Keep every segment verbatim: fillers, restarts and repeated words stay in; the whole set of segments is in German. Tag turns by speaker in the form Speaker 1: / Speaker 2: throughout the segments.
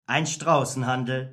Speaker 1: Ein Straußenhandel.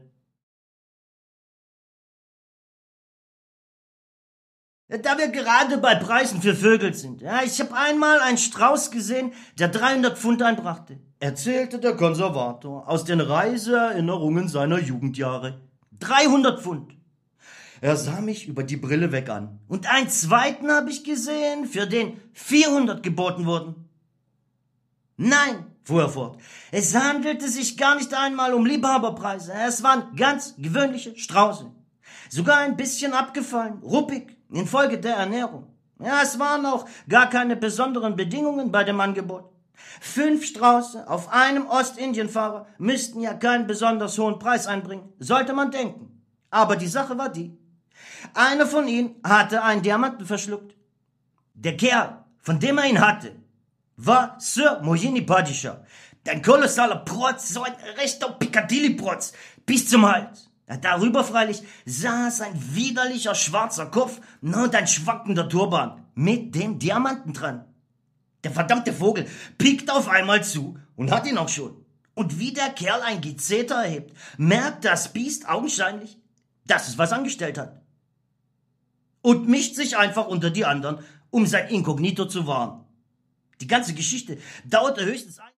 Speaker 1: Da wir gerade bei Preisen für Vögel sind. Ja, ich habe einmal einen Strauß gesehen, der dreihundert Pfund einbrachte, erzählte der Konservator aus den Reiseerinnerungen seiner Jugendjahre. dreihundert Pfund. Er sah mich über die Brille weg an. Und einen zweiten habe ich gesehen, für den vierhundert geboten wurden. Nein, fuhr er fort, es handelte sich gar nicht einmal um Liebhaberpreise. Es waren ganz gewöhnliche Strauße. Sogar ein bisschen abgefallen, ruppig, infolge der Ernährung. Ja, es waren auch gar keine besonderen Bedingungen bei dem Angebot. Fünf Strauße auf einem Ostindienfahrer müssten ja keinen besonders hohen Preis einbringen, sollte man denken. Aber die Sache war die: einer von ihnen hatte einen Diamanten verschluckt. Der Kerl, von dem er ihn hatte, war Sir Mohini Padishah. Ein kolossaler Protz, so ein rechter Piccadilly-Protz, bis zum Hals. Darüber freilich saß ein widerlicher schwarzer Kopf und ein schwankender Turban mit dem Diamanten dran. Der verdammte Vogel piekt auf einmal zu und hat ihn auch schon. Und wie der Kerl ein Gezeter erhebt, merkt das Biest augenscheinlich, dass es was angestellt hat. Und mischt sich einfach unter die anderen, um sein Inkognito zu wahren. Die ganze Geschichte dauerte höchstens ein